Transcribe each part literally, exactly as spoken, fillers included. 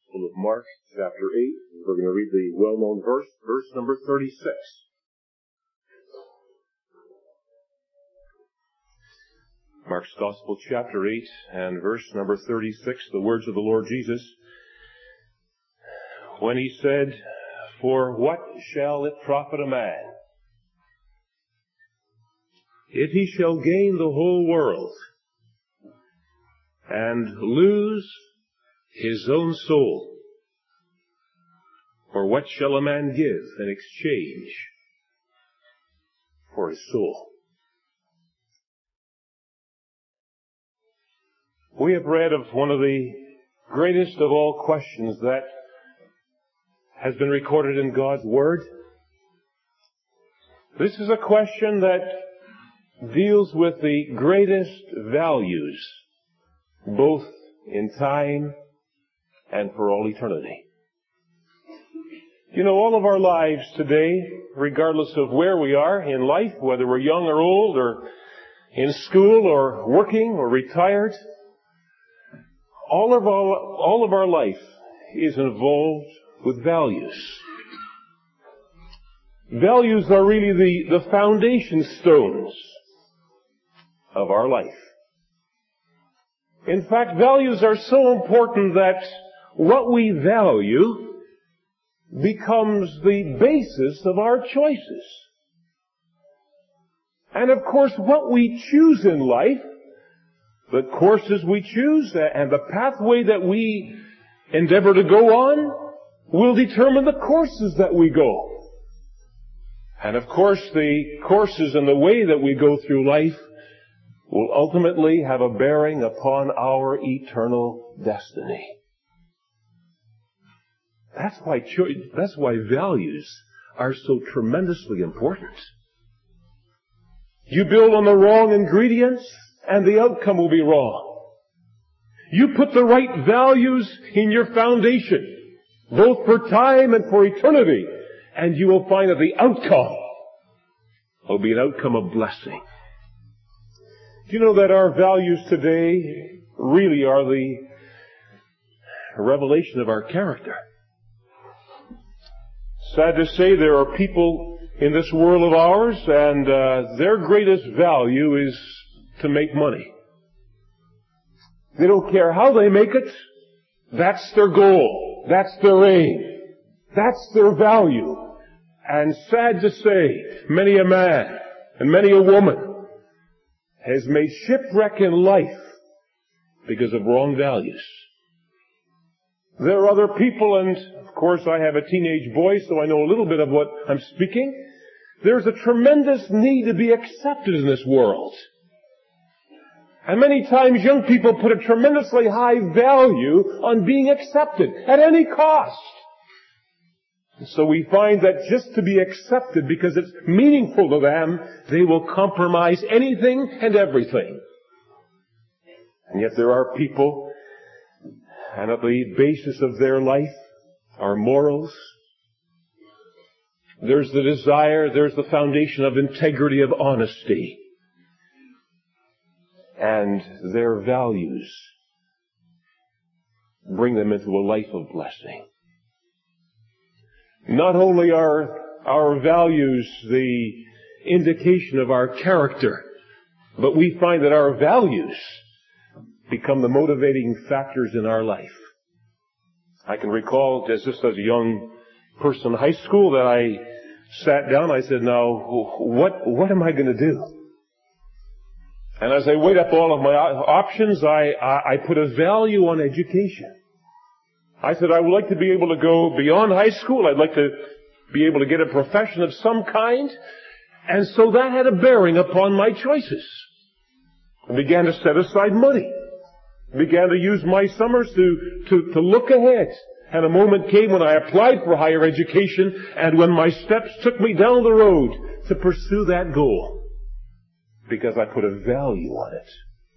Gospel of Mark, chapter eight. We're going to read the well-known verse, verse number thirty-six. Mark's Gospel, chapter eight, and verse number thirty-six, the words of the Lord Jesus, when he said, "For what shall it profit a man, if he shall gain the whole world, and lose his own soul? Or what shall a man give in exchange for his soul?" We have read of one of the greatest of all questions that has been recorded in God's Word. This is a question that deals with the greatest values, both in time and for all eternity. You know, all of our lives today, regardless of where we are in life, whether we're young or old, or in school, or working, or retired, all of our, all of our life is involved with values. Values are really the, the foundation stones of our life. In fact, values are so important that what we value becomes the basis of our choices. And of course, what we choose in life, the courses we choose, and the pathway that we endeavor to go on, will determine the courses that we go. And of course, the courses and the way that we go through life will ultimately have a bearing upon our eternal destiny. That's why cho- that's why values are so tremendously important. You build on the wrong ingredients, and the outcome will be wrong. You put the right values in your foundation, both for time and for eternity, and you will find that the outcome will be an outcome of blessing. Do you know that our values today really are the revelation of our character? Sad to say, there are people in this world of ours, and uh, their greatest value is to make money. They don't care how they make it. That's their goal. That's their aim. That's their value. And sad to say, many a man and many a woman has made shipwreck in life because of wrong values. There are other people, and of course I have a teenage boy, so I know a little bit of what I'm speaking. There's a tremendous need to be accepted in this world. And many times young people put a tremendously high value on being accepted at any cost. So we find that just to be accepted because it's meaningful to them, they will compromise anything and everything. And yet there are people, and at the basis of their life are morals. There's the desire, there's the foundation of integrity, of honesty. And their values bring them into a life of blessing. Not only are our values the indication of our character, but we find that our values become the motivating factors in our life. I can recall just as a young person in high school that I sat down, I said, now, what, what am I going to do? And as I weighed up all of my options, I, I, I put a value on education. I said, I would like to be able to go beyond high school. I'd like to be able to get a profession of some kind. And so that had a bearing upon my choices. I began to set aside money. I began to use my summers to, to, to look ahead. And a moment came when I applied for higher education, and when my steps took me down the road to pursue that goal. Because I put a value on it.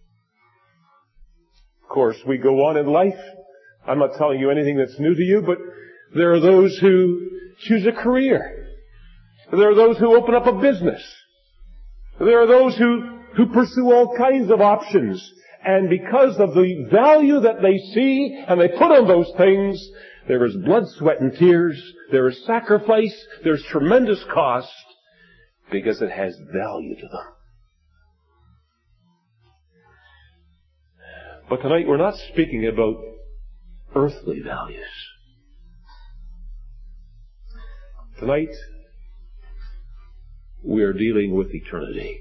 Of course, we go on in life. I'm not telling you anything that's new to you, but there are those who choose a career. There are those who open up a business. There are those who, who pursue all kinds of options. And because of the value that they see and they put on those things, there is blood, sweat, and tears. There is sacrifice. There's tremendous cost because it has value to them. But tonight we're not speaking about earthly values. Tonight we are dealing with eternity.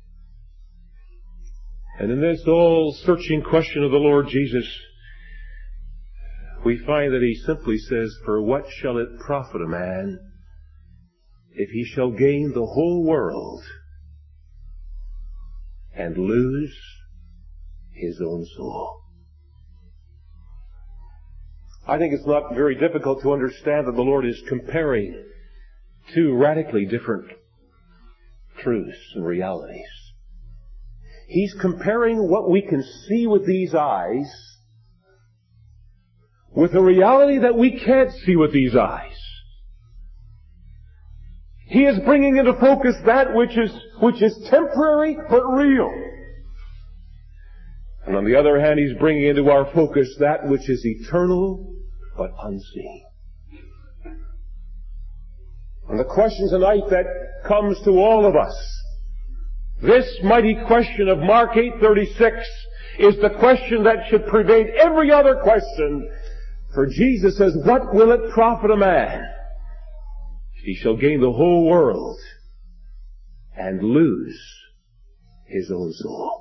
And in this all-searching question of the Lord Jesus, we find that He simply says, "For what shall it profit a man if he shall gain the whole world and lose his own soul?" I think it's not very difficult to understand that the Lord is comparing two radically different truths and realities. He's comparing what we can see with these eyes with a reality that we can't see with these eyes. He is bringing into focus that which is, which is temporary but real. And on the other hand, He's bringing into our focus that which is eternal but unseen. And the question tonight that comes to all of us, this mighty question of Mark eight thirty-six, is the question that should pervade every other question. For Jesus says, "What will it profit a man if he shall gain the whole world and lose his own soul?"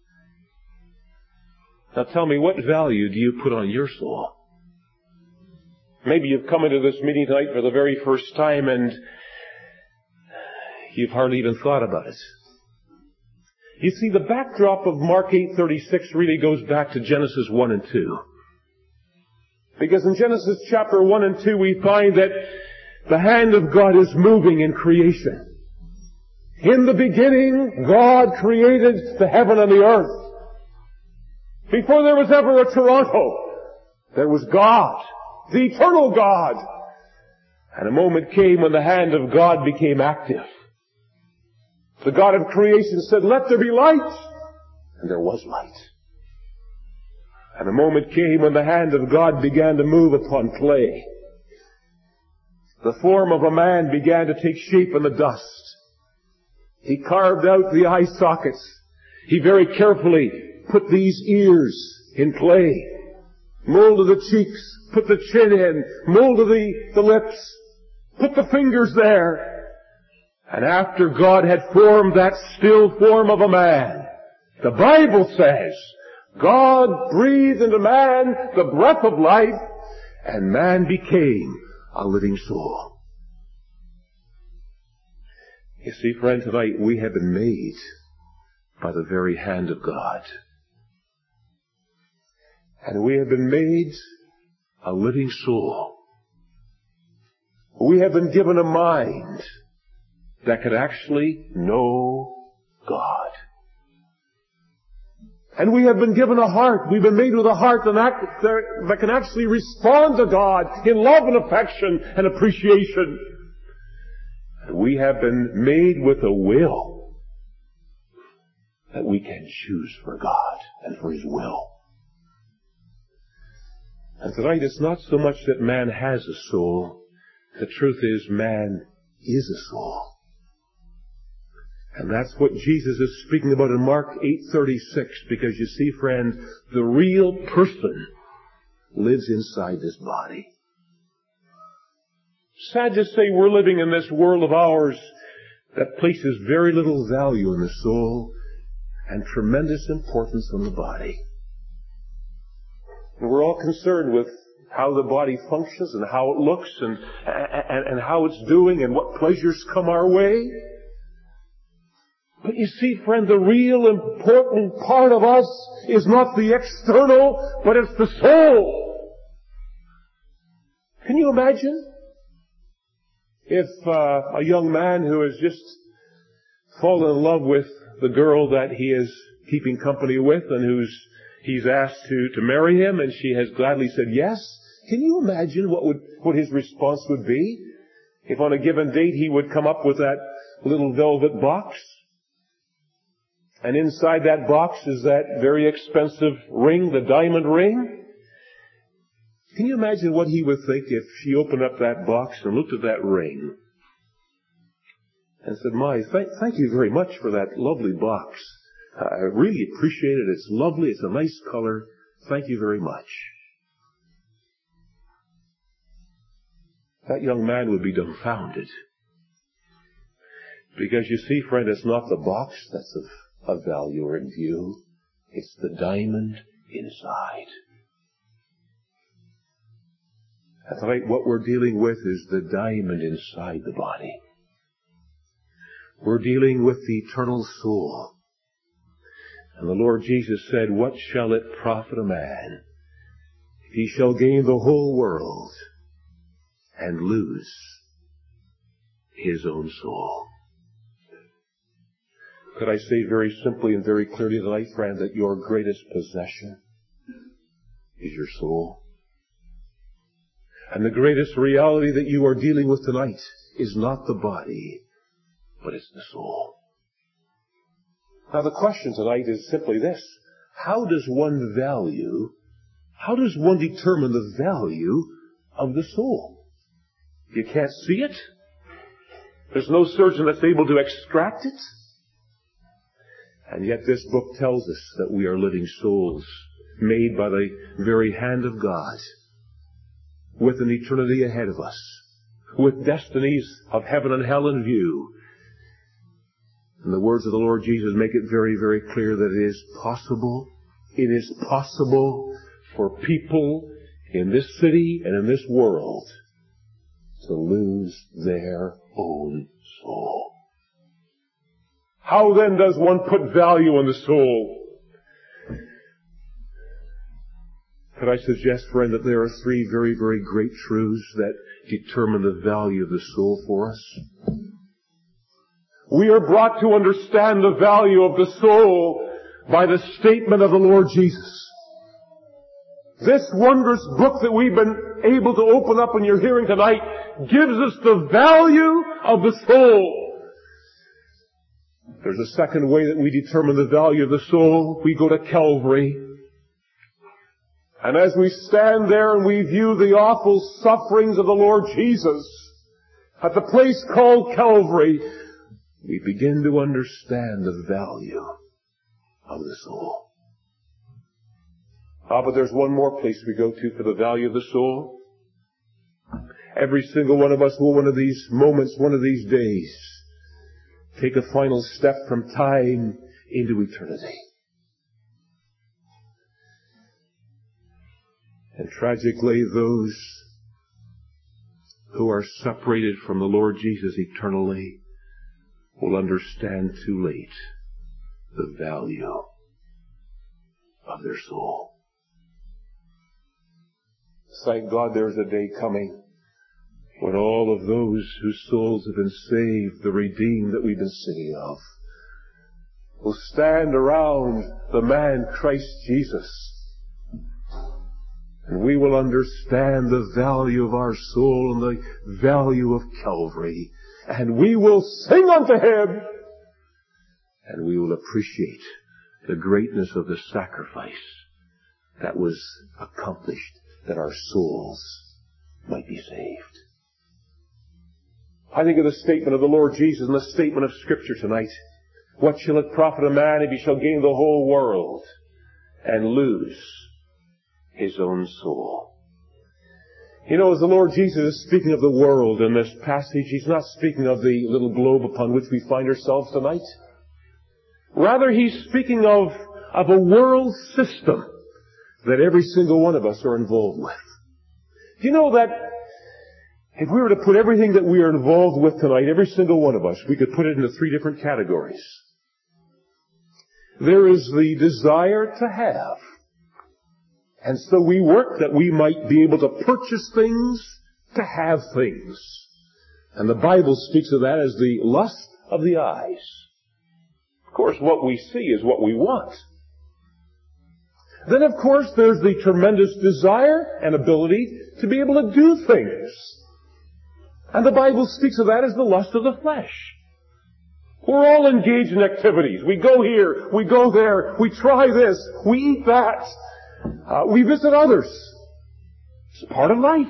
Now tell me, what value do you put on your soul? Maybe you've come into this meeting tonight for the very first time and you've hardly even thought about it. You see, the backdrop of Mark eight thirty-six really goes back to Genesis one and two. Because in Genesis chapter one and two we find that the hand of God is moving in creation. In the beginning, God created the heaven and the earth. Before there was ever a Toronto, there was God, the eternal God. And a moment came when the hand of God became active. The God of creation said, "Let there be light." And there was light. And a moment came when the hand of God began to move upon clay. The form of a man began to take shape in the dust. He carved out the eye sockets. He very carefully put these ears in clay, molded the cheeks, put the chin in, molded the, the lips, put the fingers there. And after God had formed that still form of a man, the Bible says, God breathed into man the breath of life, and man became a living soul. You see, friend, tonight we have been made by the very hand of God. And we have been made a living soul. We have been given a mind that could actually know God. And we have been given a heart. We've been made with a heart that, act, that can actually respond to God in love and affection and appreciation. And we have been made with a will that we can choose for God and for His will. And tonight it's not so much that man has a soul. The truth is, man is a soul. And that's what Jesus is speaking about in Mark eight thirty-six, because you see, friend, the real person lives inside this body. Sad to say, we're living in this world of ours that places very little value in the soul and tremendous importance on the body. And we're all concerned with how the body functions and how it looks and, and, and how it's doing and what pleasures come our way. But you see, friend, the real important part of us is not the external, but it's the soul. Can you imagine if uh, a young man who has just fallen in love with the girl that he is keeping company with and who's he's asked to, to marry him, and she has gladly said yes? Can you imagine what would what his response would be if on a given date he would come up with that little velvet box? And inside that box is that very expensive ring, the diamond ring. Can you imagine what he would think if she opened up that box and looked at that ring and said, my, th- thank you very much for that lovely box. I really appreciate it. It's lovely. It's a nice color. Thank you very much. That young man would be dumbfounded. Because you see, friend, it's not the box that's of, of value or in view. It's the diamond inside. And tonight what we're dealing with is the diamond inside the body. We're dealing with the eternal soul. And the Lord Jesus said, what shall it profit a man if he shall gain the whole world and lose his own soul? Could I say very simply and very clearly tonight, friend, that your greatest possession is your soul? And the greatest reality that you are dealing with tonight is not the body, but it's the soul. Now the question tonight is simply this. How does one value, how does one determine the value of the soul? You can't see it. There's no surgeon that's able to extract it. And yet this book tells us that we are living souls made by the very hand of God, with an eternity ahead of us, with destinies of heaven and hell in view. And the words of the Lord Jesus make it very, very clear that it is possible, it is possible for people in this city and in this world to lose their own soul. How then does one put value on the soul? Could I suggest, friend, that there are three very, very great truths that determine the value of the soul for us? We are brought to understand the value of the soul by the statement of the Lord Jesus. This wondrous book that we've been able to open up in your hearing tonight gives us the value of the soul. There's a second way that we determine the value of the soul. We go to Calvary. And as we stand there and we view the awful sufferings of the Lord Jesus at the place called Calvary, we begin to understand the value of the soul. Ah, but there's one more place we go to for the value of the soul. Every single one of us will one of these moments, one of these days, take a final step from time into eternity. And tragically, those who are separated from the Lord Jesus eternally will understand too late the value of their soul. Thank God there's a day coming when all of those whose souls have been saved, the redeemed that we've been singing of, will stand around the man Christ Jesus. And we will understand the value of our soul and the value of Calvary. And we will sing unto Him. And we will appreciate the greatness of the sacrifice that was accomplished, that our souls might be saved. I think of the statement of the Lord Jesus and the statement of Scripture tonight. What shall it profit a man if he shall gain the whole world and lose his own soul? You know, as the Lord Jesus is speaking of the world in this passage, He's not speaking of the little globe upon which we find ourselves tonight. Rather, He's speaking of, of a world system that every single one of us are involved with. Do you know that if we were to put everything that we are involved with tonight, every single one of us, we could put it into three different categories. There is the desire to have. And so we work that we might be able to purchase things, to have things. And the Bible speaks of that as the lust of the eyes. Of course, what we see is what we want. Then, of course, there's the tremendous desire and ability to be able to do things. And the Bible speaks of that as the lust of the flesh. We're all engaged in activities. We go here, we go there, we try this, we eat that, uh, we visit others. It's part of life.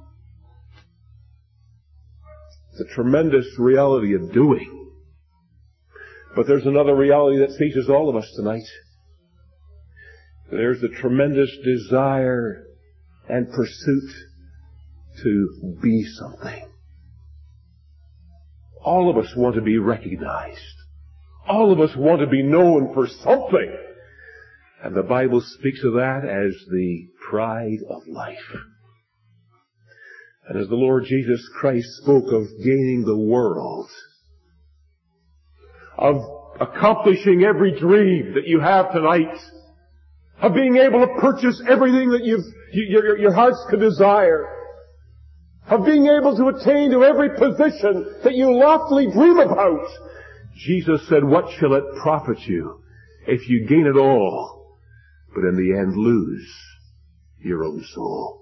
It's a tremendous reality of doing. But there's another reality that faces all of us tonight. There's a tremendous desire and pursuit to be something. All of us want to be recognized. All of us want to be known for something. And the Bible speaks of that as the pride of life. And as the Lord Jesus Christ spoke of gaining the world, of accomplishing every dream that you have tonight, of being able to purchase everything that you've, you, your, your hearts could desire, of being able to attain to every position that you loftily dream about. Jesus said, what shall it profit you if you gain it all, but in the end lose your own soul?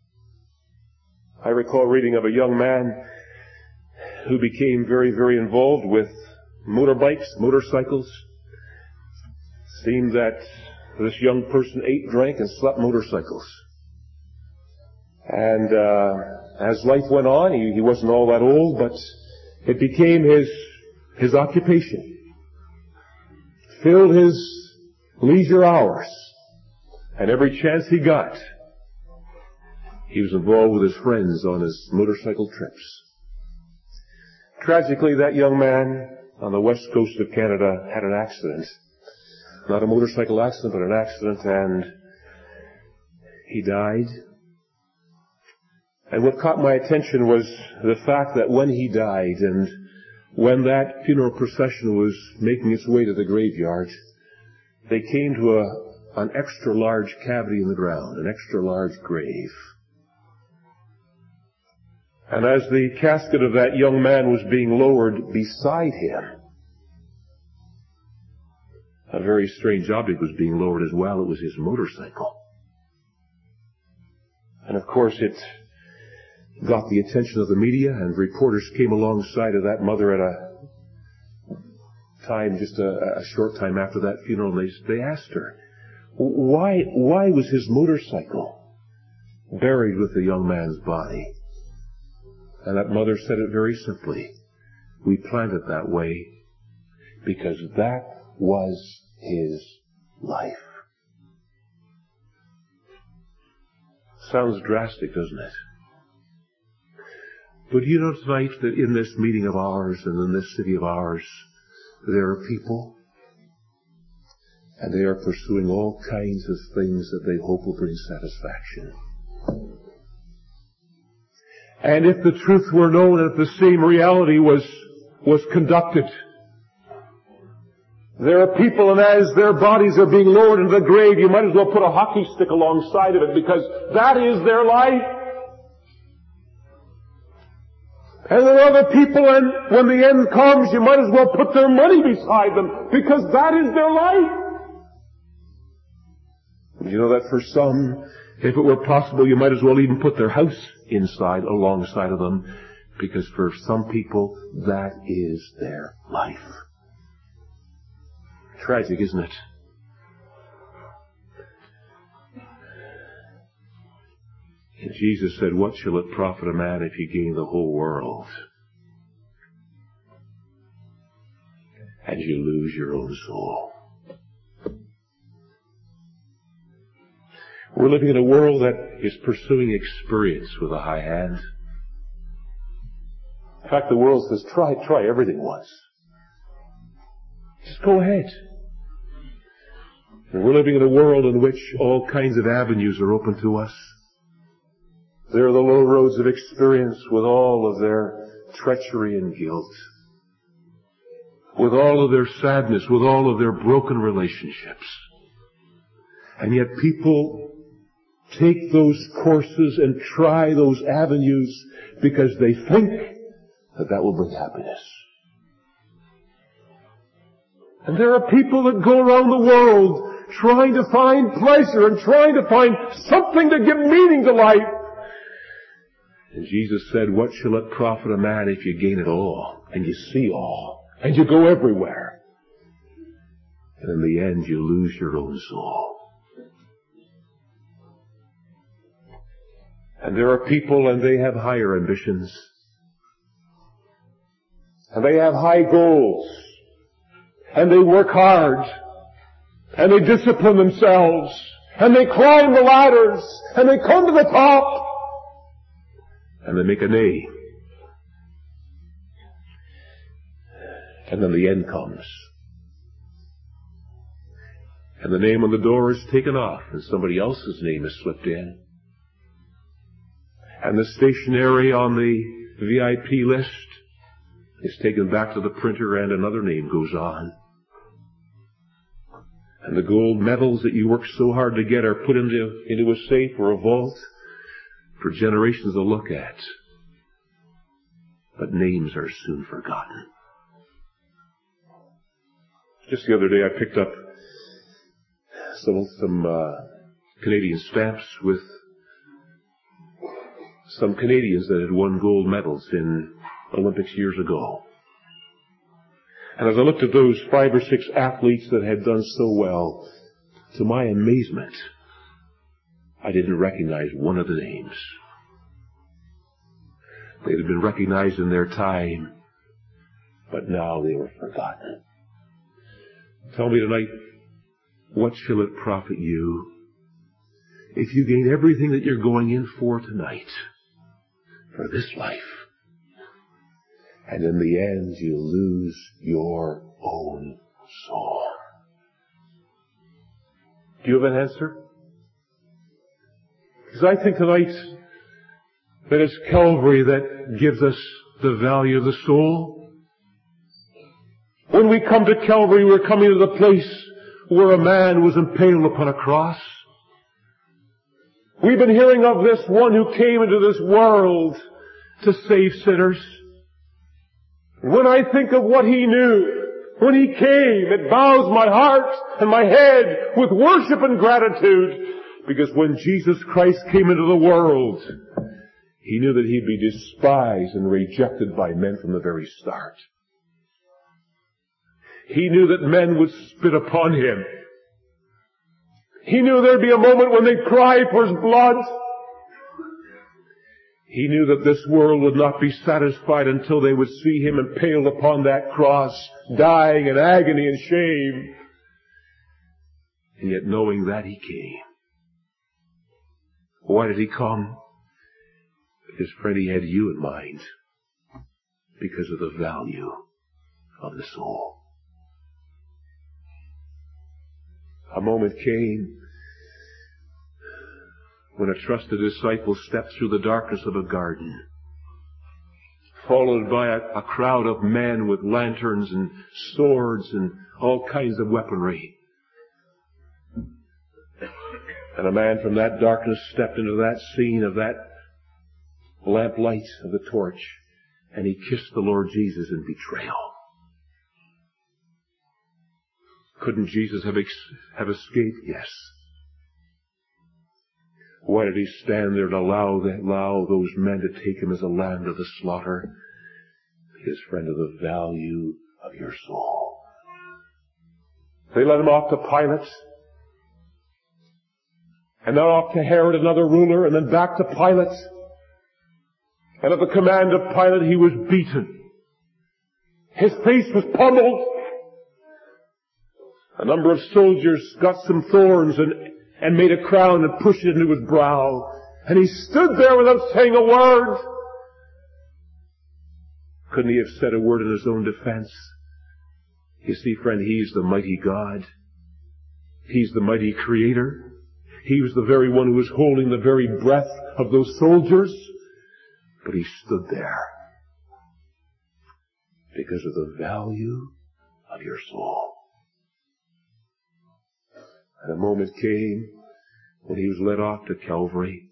I recall reading of a young man who became very, very involved with motorbikes, motorcycles. It seemed that this young person ate, drank, and slept motorcycles. And uh, as life went on, he, he wasn't all that old, but it became his his occupation. Filled his leisure hours. And every chance he got, he was involved with his friends on his motorcycle trips. Tragically, that young man on the west coast of Canada had an accident. Not a motorcycle accident, but an accident, and he died. And what caught my attention was the fact that when he died and when that funeral procession was making its way to the graveyard, they came to a, an extra large cavity in the ground, an extra large grave. And as the casket of that young man was being lowered beside him, a very strange object was being lowered as well. It was his motorcycle. And of course it got the attention of the media, and reporters came alongside of that mother at a time, just a, a short time after that funeral, and they, they asked her, why, why was his motorcycle buried with the young man's body? And that mother said it very simply. We planned it that way because that was his life. Sounds drastic, doesn't it? But you know tonight that in this meeting of ours and in this city of ours, there are people, and they are pursuing all kinds of things that they hope will bring satisfaction. And if the truth were known, that the same reality was, was conducted, there are people, and as their bodies are being lowered into the grave, you might as well put a hockey stick alongside of it, because that is their life. And there are other people, and when the end comes, you might as well put their money beside them, because that is their life. And you know that for some, if it were possible, you might as well even put their house inside, alongside of them, because for some people, that is their life. Tragic, isn't it? And Jesus said, what shall it profit a man if he gain the whole world and you lose your own soul? We're living in a world that is pursuing experience with a high hand. In fact, the world says, try, try everything once. Just go ahead. And we're living in a world in which all kinds of avenues are open to us. There are the low roads of experience with all of their treachery and guilt, with all of their sadness, with all of their broken relationships. And yet people take those courses and try those avenues because they think that that will bring happiness. And there are people that go around the world trying to find pleasure and trying to find something to give meaning to life. And Jesus said, what shall it profit a man if you gain it all and you see all and you go everywhere. And in the end, you lose your own soul. And there are people, and they have higher ambitions. And they have high goals. And they work hard. And they discipline themselves. And they climb the ladders. And they come to the top. And they make a name. And then the end comes. And the name on the door is taken off, and somebody else's name is slipped in. And the stationery on the V I P list is taken back to the printer, and another name goes on. And the gold medals that you worked so hard to get are put into, into a safe or a vault for generations to look at. But names are soon forgotten. Just the other day I picked up some, some uh, Canadian stamps with some Canadians that had won gold medals in Olympics years ago. And as I looked at those five or six athletes that had done so well, to my amazement, I didn't recognize one of the names. They had been recognized in their time, but now they were forgotten. Tell me tonight, what shall it profit you if you gain everything that you're going in for tonight, for this life, and in the end you lose your own soul? Do you have an answer? Because I think tonight that it's Calvary that gives us the value of the soul. When we come to Calvary, we're coming to the place where a man was impaled upon a cross. We've been hearing of this one who came into this world to save sinners. When I think of what he knew, when he came, it bows my heart and my head with worship and gratitude, because when Jesus Christ came into the world, he knew that he'd be despised and rejected by men from the very start. He knew that men would spit upon him. He knew there'd be a moment when they'd cry for his blood. He knew that this world would not be satisfied until they would see him impaled upon that cross, dying in agony and shame. And yet knowing that, he came. Why did he come? Because, friend, he had you in mind. Because of the value of the soul. A moment came when a trusted disciple stepped through the darkness of a garden, followed by a, a crowd of men with lanterns and swords and all kinds of weaponry. And a man from that darkness stepped into that scene of that lamplight of the torch, and he kissed the Lord Jesus in betrayal. Couldn't Jesus have, ex- have escaped? Yes. Why did he stand there and allow, the, allow those men to take him as a lamb to the slaughter? Because, friend, of the value of your soul. They let him off to Pilate, and then off to Herod, another ruler, and then back to Pilate. And at the command of Pilate, he was beaten. His face was pummeled. A number of soldiers got some thorns and, and made a crown and pushed it into his brow. And he stood there without saying a word. Couldn't he have said a word in his own defense? You see, friend, he's the mighty God. He's the mighty Creator. He was the very one who was holding the very breath of those soldiers. But he stood there because of the value of your soul. And a moment came when he was led off to Calvary.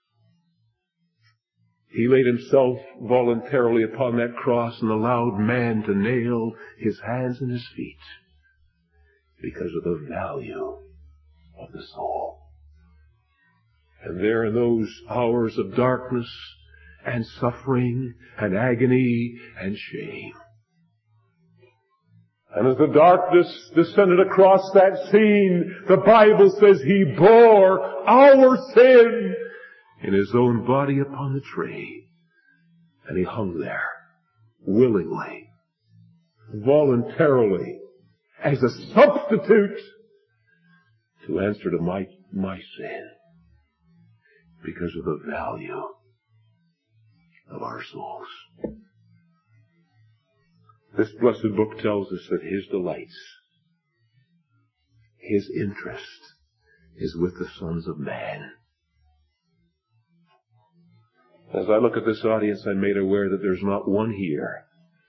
He laid himself voluntarily upon that cross and allowed man to nail his hands and his feet because of the value of the soul. And there in those hours of darkness and suffering and agony and shame, And as the darkness descended across that scene, the Bible says He bore our sin in His own body upon the tree. And He hung there, willingly, voluntarily, as a substitute to answer to my, my sin, because of the value of our souls. This blessed book tells us that His delights, His interest, is with the sons of man. As I look at this audience, I'm made aware that there's not one here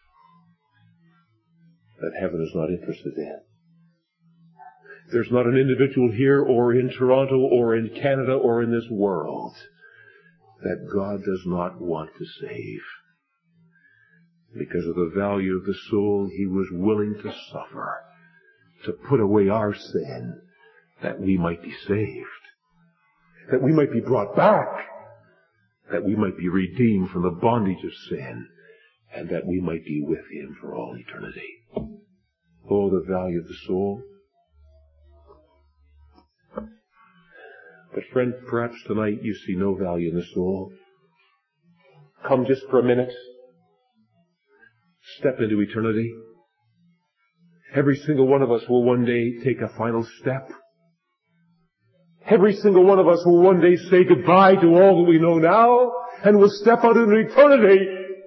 that heaven is not interested in. There's not an individual here or in Toronto or in Canada or in this world that God does not want to save. Because of the value of the soul, He was willing to suffer, to put away our sin, that we might be saved, that we might be brought back, that we might be redeemed from the bondage of sin, and that we might be with Him for all eternity. Oh, the value of the soul. But friend, perhaps tonight you see no value in the soul. Come just for a minute. Step into eternity. Every single one of us will one day take a final step. Every single one of us will one day say goodbye to all that we know now, and will step out into eternity.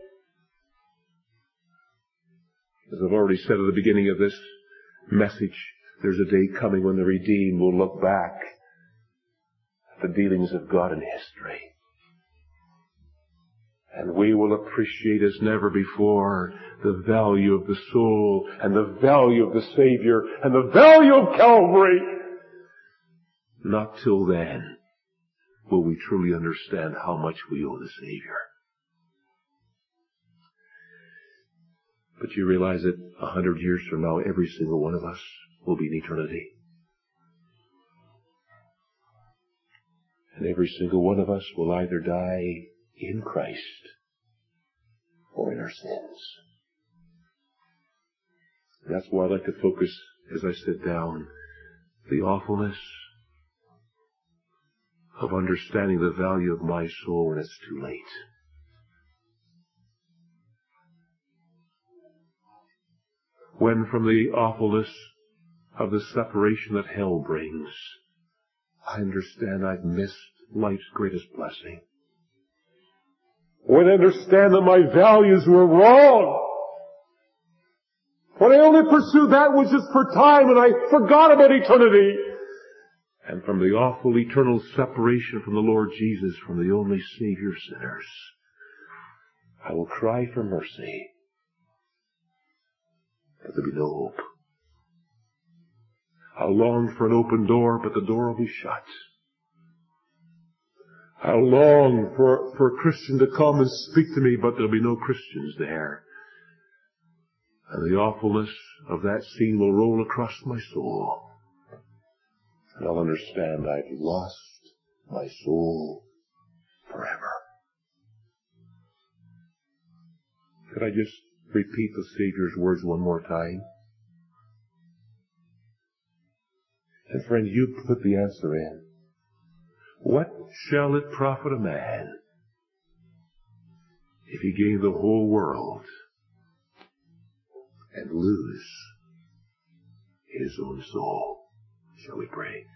As I've already said at the beginning of this message, there's a day coming when the redeemed will look back at the dealings of God in history. And we will appreciate as never before the value of the soul and the value of the Savior and the value of Calvary. Not till then will we truly understand how much we owe the Savior. But you realize that a hundred years from now, every single one of us will be in eternity. And every single one of us will either die in Christ or in our sins. That's why I like to focus, as I sit down, the awfulness of understanding the value of my soul when it's too late. When from the awfulness of the separation that hell brings, I understand I've missed life's greatest blessing. When I understand that my values were wrong. When I only pursued that which is for time and I forgot about eternity. And from the awful eternal separation from the Lord Jesus, from the only Savior of sinners, I will cry for mercy. But there'll be no hope. I'll long for an open door, but the door will be shut. I'll long for, for a Christian to come and speak to me, but there'll be no Christians there. And the awfulness of that scene will roll across my soul. And I'll understand I've lost my soul forever. Could I just repeat the Savior's words one more time? And friend, you put the answer in. What shall it profit a man if he gain the whole world and lose his own soul? Shall we pray?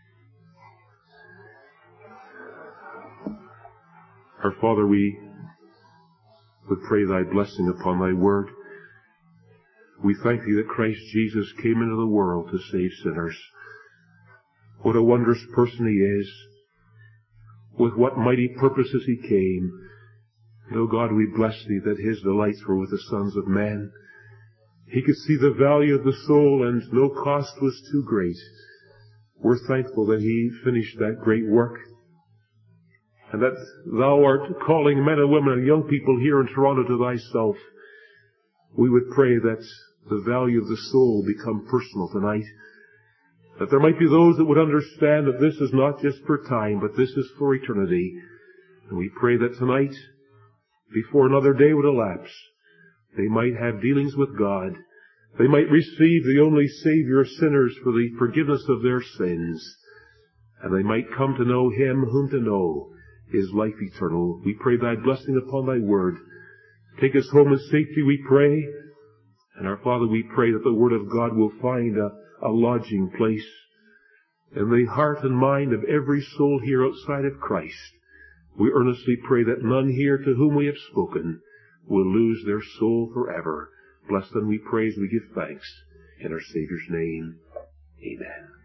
Our Father, we would pray Thy blessing upon Thy word. We thank Thee that Christ Jesus came into the world to save sinners. What a wondrous person He is. With what mighty purposes He came. And, O God, we bless Thee that His delights were with the sons of men. He could see the value of the soul, and no cost was too great. We're thankful that He finished that great work, and that Thou art calling men and women and young people here in Toronto to Thyself. We would pray that the value of the soul become personal tonight, that there might be those that would understand that this is not just for time, but this is for eternity. And we pray that tonight, before another day would elapse, they might have dealings with God, They might receive the only Savior of sinners for the forgiveness of their sins, and they might come to know Him whom to know is life eternal. We pray Thy blessing upon Thy word. Take us home in safety, we pray. And our Father, we pray that the Word of God will find a, a lodging place in the heart and mind of every soul here outside of Christ. We earnestly pray that none here to whom we have spoken will lose their soul forever. Bless them, we praise, we give thanks. In our Savior's name, amen.